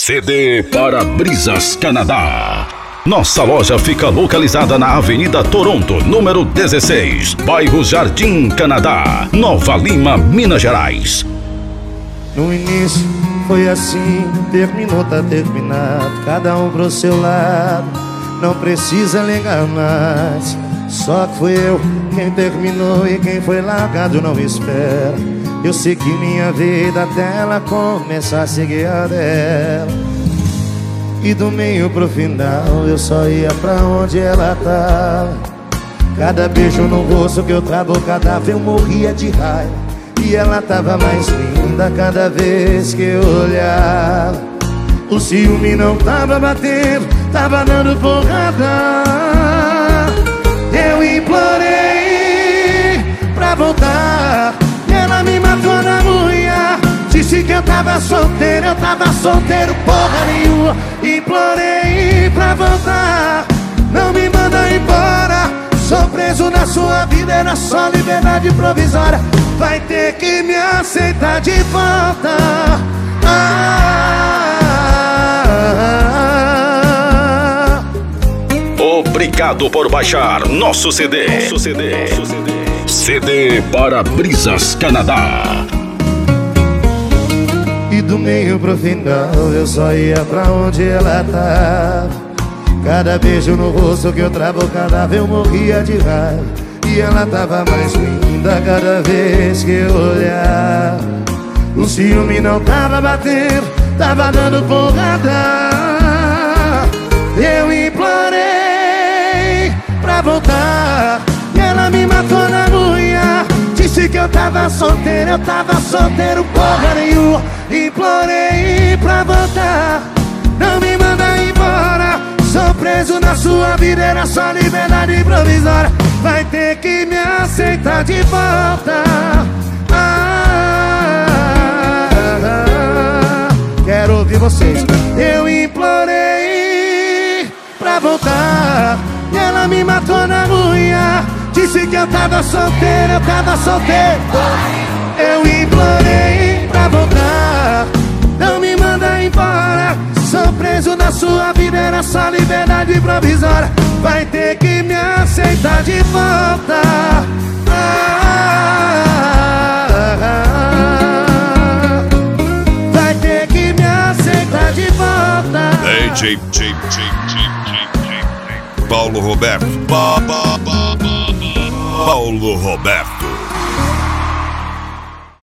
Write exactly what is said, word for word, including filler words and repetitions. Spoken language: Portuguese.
C D Para-Brisas Canadá. Nossa loja fica localizada na Avenida Toronto, número dezesseis, bairro Jardim Canadá, Nova Lima, Minas Gerais. No início foi assim, terminou, tá terminado, cada um pro seu lado, não precisa ligar mais. Só que fui eu quem terminou e quem foi largado não espera. Eu segui minha vida até ela começar a seguir a dela. E do meio pro final eu só ia pra onde ela tava. Cada beijo no rosto que eu travo, cada vez eu morria de raiva. E ela tava mais linda cada vez que eu olhava. O ciúme não tava batendo, tava dando porrada. Eu implorei pra voltar, ela me matou na unha. Disse que eu tava solteiro, eu tava solteiro porra nenhuma. Implorei pra voltar, não me manda embora. Sou preso na sua vida, era só liberdade provisória. Vai ter que me aceitar de volta. Ah, Obrigado por baixar nosso C D. Nosso C D. C D Para-Brisas Canadá. E do meio pro final eu só ia pra onde ela tava. Cada beijo no rosto que eu travo, cada vez eu morria de raiva. E ela tava mais linda cada vez que eu olhava. O ciúme não tava batendo, tava dando porrada. Eu implorei pra voltar, e ela me matou na unha. Disse que eu tava solteiro, eu tava solteiro porra nenhuma. Implorei pra voltar, não me manda embora. Sou preso na sua vida, era só liberdade provisória. Vai ter que me aceitar de volta. Ah, ah, ah, quero ouvir vocês. Eu implorei pra voltar, e ela me matou na unha. Disse que eu tava solteiro, eu tava solteiro. Eu implorei pra voltar, não me manda embora. Sou preso na sua vida, era só liberdade provisória. Vai ter que me aceitar de volta. Ah, ah, ah, vai ter que me aceitar de volta. Ei, J, J, J, J, J, Paulo Roberto. Ba, ba, ba, ba, ba. Paulo Roberto.